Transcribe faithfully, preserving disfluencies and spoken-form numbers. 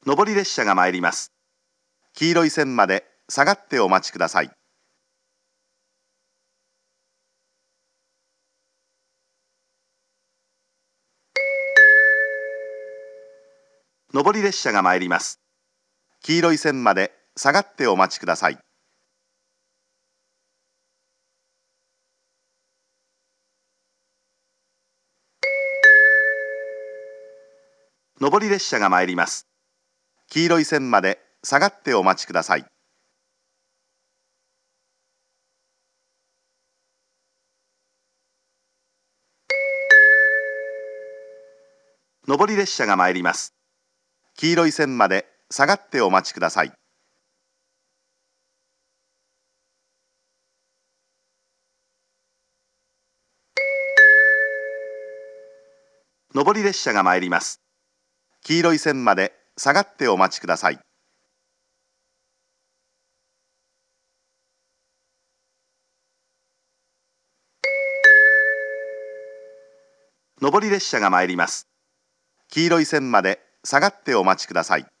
上り列車が参ります。黄色い線まで下がってお待ちください。上り列車が参ります。黄色い線まで下がってお待ちください。上り列車が参ります。黄色い線まで下がってお待ちください。上り列車が参ります。黄色い線まで下がってお待ちください。上り列車が参ります。黄色い線まで下がってお待ちください。上り列車が参ります。黄色い線まで下がってお待ちください。